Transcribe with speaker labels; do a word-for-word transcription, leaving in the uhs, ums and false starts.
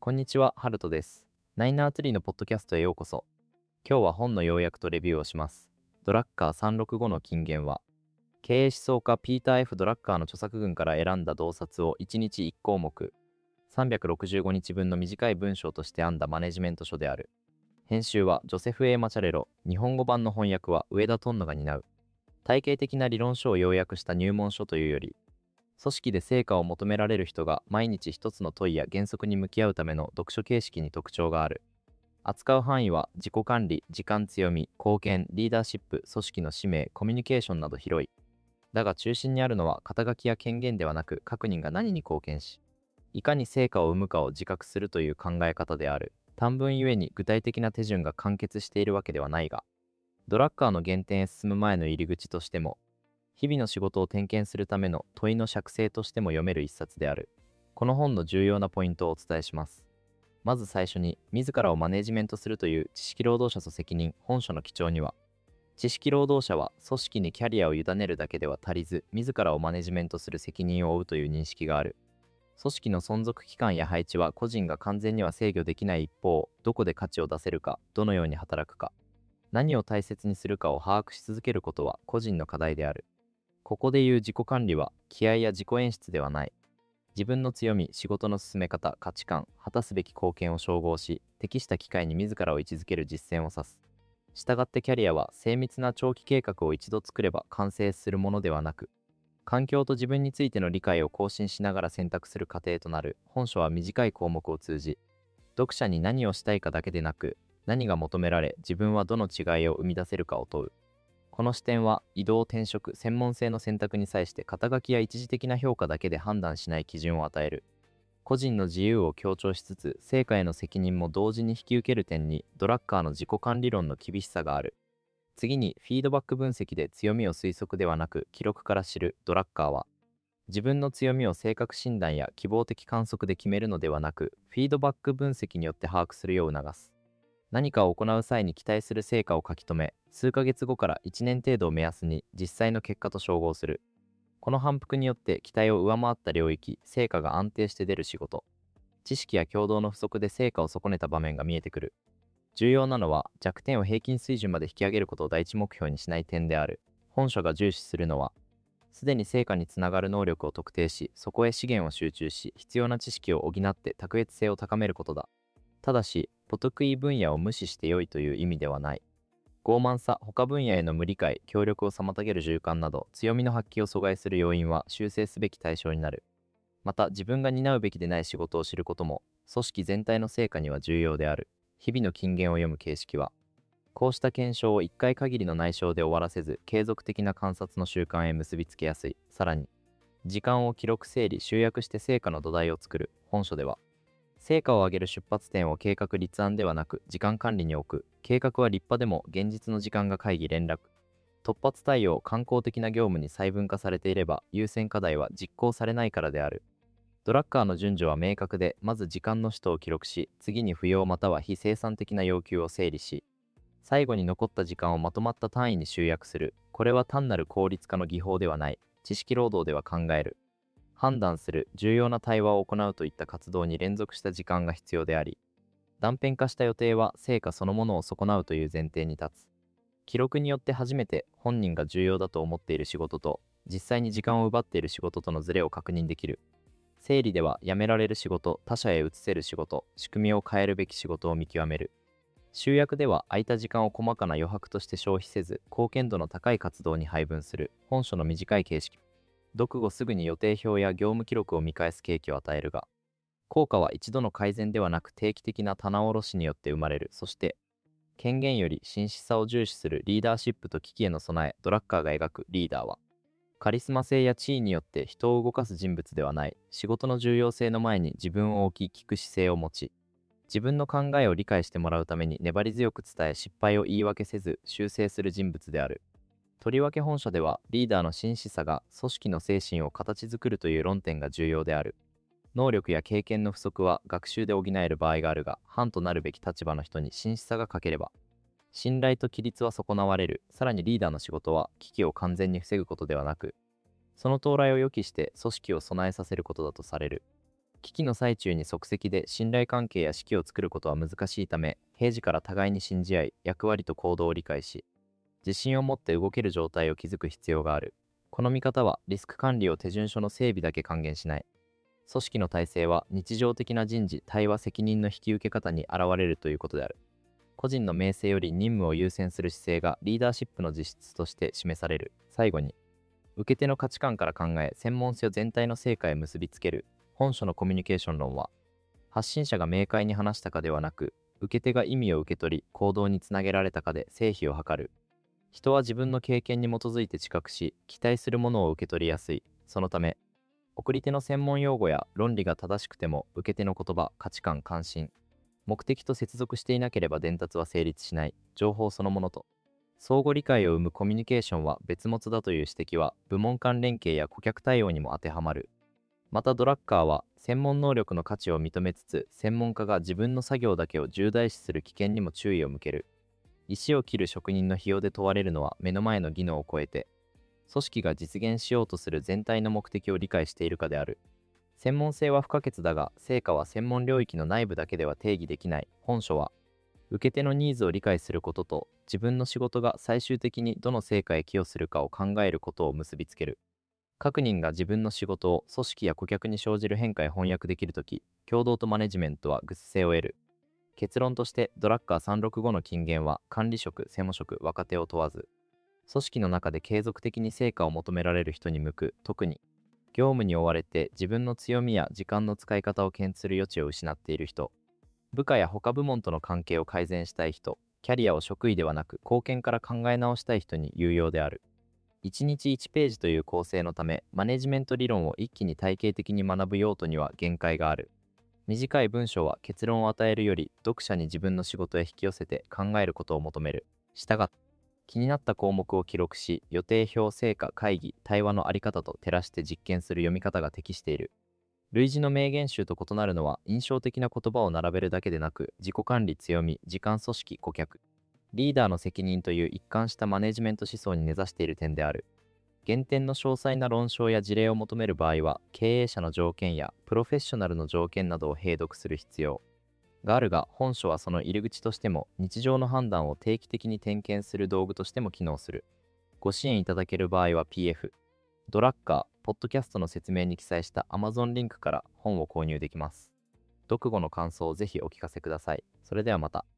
Speaker 1: こんにちは、ハルトです。ナイナーツリーのポッドキャストへようこそ。今日は本の要約とレビューをします。ドラッカーさんびゃくろくじゅうごの金言は、経営思想家ピーター・ F・ ドラッカーの著作群から選んだ洞察をいちにちいち項目、さんびゃくろくじゅうごにちぶんの短い文章として編んだマネジメント書である。編集はジョセフ・ A・ マチャレロ、日本語版の翻訳は上田トンノが担う。体系的な理論書を要約した入門書というより、組織で成果を求められる人が毎日一つの問いや原則に向き合うための読書形式に特徴がある。扱う範囲は自己管理、時間強み、貢献、リーダーシップ、組織の使命、コミュニケーションなど広い。だが中心にあるのは肩書きや権限ではなく、各人が何に貢献し、いかに成果を生むかを自覚するという考え方である。短文ゆえに具体的な手順が完結しているわけではないが、ドラッカーの原点へ進む前の入り口としても、日々の仕事を点検するための問いの釈成としても読める一冊である。この本の重要なポイントをお伝えします。まず最初に、自らをマネジメントするという知識労働者と責任本書の基調には、知識労働者は組織にキャリアを委ねるだけでは足りず、自らをマネジメントする責任を負うという認識がある。組織の存続期間や配置は個人が完全には制御できない一方、どこで価値を出せるか、どのように働くか、何を大切にするかを把握し続けることは個人の課題である。ここで言う自己管理は気合や自己演出ではない。自分の強み、仕事の進め方、価値観、果たすべき貢献を照合し、適した機会に自らを位置づける実践を指す。したがってキャリアは精密な長期計画を一度作れば完成するものではなく、環境と自分についての理解を更新しながら選択する過程となる。本書は短い項目を通じ、読者に何をしたいかだけでなく、何が求められ、自分はどの違いを生み出せるかを問う。この視点は移動転職専門性の選択に際して肩書きや一時的な評価だけで判断しない基準を与える。個人の自由を強調しつつ成果への責任も同時に引き受ける点にドラッカーの自己管理論の厳しさがある。次にフィードバック分析で強みを推測ではなく記録から知るドラッカーは、自分の強みを性格診断や希望的観測で決めるのではなくフィードバック分析によって把握するよう促す。何かを行う際に期待する成果を書き留め、数ヶ月後からいちねん程度を目安に実際の結果と照合する。この反復によって期待を上回った領域、成果が安定して出る仕事、知識や共同の不足で成果を損ねた場面が見えてくる。重要なのは弱点を平均水準まで引き上げることを第一目標にしない点である。本書が重視するのは、すでに成果につながる能力を特定し、そこへ資源を集中し、必要な知識を補って卓越性を高めることだ。ただし、不得意分野を無視して良いという意味ではない。傲慢さ、他分野への無理解、協力を妨げる習慣など、強みの発揮を阻害する要因は修正すべき対象になる。また、自分が担うべきでない仕事を知ることも、組織全体の成果には重要である。日々の金言を読む形式は、こうした検証をいっかい限りの内省で終わらせず、継続的な観察の習慣へ結びつけやすい。さらに、時間を記録整理集約して成果の土台を作る。本書では、成果を上げる出発点を計画立案ではなく時間管理に置く。計画は立派でも現実の時間が会議連絡。突発対応、慣行的な業務に細分化されていれば優先課題は実行されないからである。ドラッカーの順序は明確で、まず時間の使途を記録し、次に不要または非生産的な要求を整理し、最後に残った時間をまとまった単位に集約する。これは単なる効率化の技法ではない。知識労働では考える、判断する、重要な対話を行うといった活動に連続した時間が必要であり、断片化した予定は成果そのものを損なうという前提に立つ。記録によって初めて本人が重要だと思っている仕事と実際に時間を奪っている仕事とのズレを確認できる。整理ではやめられる仕事、他者へ移せる仕事、仕組みを変えるべき仕事を見極める。集約では空いた時間を細かな余白として消費せず貢献度の高い活動に配分する。本書の短い形式、読後すぐに予定表や業務記録を見返す契機を与えるが、効果は一度の改善ではなく定期的な棚卸しによって生まれる。そして、権限より真摯さを重視するリーダーシップと危機への備え。ドラッカーが描くリーダーは、カリスマ性や地位によって人を動かす人物ではない。仕事の重要性の前に自分を置き聞く姿勢を持ち、自分の考えを理解してもらうために粘り強く伝え、失敗を言い訳せず修正する人物である。とりわけ本書ではリーダーの真摯さが組織の精神を形作るという論点が重要である。能力や経験の不足は学習で補える場合があるが、範となるべき立場の人に真摯さが欠ければ、信頼と規律は損なわれる。さらにリーダーの仕事は危機を完全に防ぐことではなく、その到来を予期して組織を備えさせることだとされる。 危機の最中に即席で信頼関係や指揮を作ることは難しいため、平時から互いに信じ合い、役割と行動を理解し、自信を持って動ける状態を築く必要がある。この見方はリスク管理を手順書の整備だけ還元しない。組織の体制は日常的な人事、対話責任の引き受け方に現れるということである。個人の名声より任務を優先する姿勢がリーダーシップの実質として示される。最後に、受け手の価値観から考え、専門性を全体の成果へ結びつける。本書のコミュニケーション論は、発信者が明快に話したかではなく、受け手が意味を受け取り、行動につなげられたかで成否を図る。人は自分の経験に基づいて知覚し、期待するものを受け取りやすい。そのため、送り手の専門用語や論理が正しくても、受け手の言葉、価値観、関心、目的と接続していなければ伝達は成立しない。情報そのものと相互理解を生むコミュニケーションは別物だという指摘は、部門間連携や顧客対応にも当てはまる。またドラッカーは、専門能力の価値を認めつつ、専門家が自分の作業だけを重大視する危険にも注意を向ける。石を切る職人の費用で問われるのは、目の前の技能を超えて、組織が実現しようとする全体の目的を理解しているかである。専門性は不可欠だが、成果は専門領域の内部だけでは定義できない。本書は、受け手のニーズを理解することと、自分の仕事が最終的にどの成果へ寄与するかを考えることを結びつける。各人が自分の仕事を組織や顧客に生じる変化へ翻訳できるとき、共同とマネジメントは具性を得る。結論として、ドラッカーさんろくごの金言は、管理職、専門職、若手を問わず、組織の中で継続的に成果を求められる人に向く。特に、業務に追われて自分の強みや時間の使い方を検知する余地を失っている人、部下や他部門との関係を改善したい人、キャリアを職位ではなく貢献から考え直したい人に有用である。いちにちいちページという構成のため、マネジメント理論を一気に体系的に学ぶ用途には限界がある。短い文章は結論を与えるより、読者に自分の仕事へ引き寄せて考えることを求める。したがって、気になった項目を記録し、予定表、成果、会議、対話のあり方と照らして実験する読み方が適している。類似の名言集と異なるのは、印象的な言葉を並べるだけでなく、自己管理、強み、時間、組織、顧客、リーダーの責任という一貫したマネジメント思想に根ざしている点である。原点の詳細な論証や事例を求める場合は、経営者の条件やプロフェッショナルの条件などを併読する必要があるが、本書はその入り口としても、日常の判断を定期的に点検する道具としても機能する。ご支援いただける場合は ピーエフ、ドラッカー、ポッドキャストの説明に記載した Amazon リンクから本を購入できます。読後の感想をぜひお聞かせください。それではまた。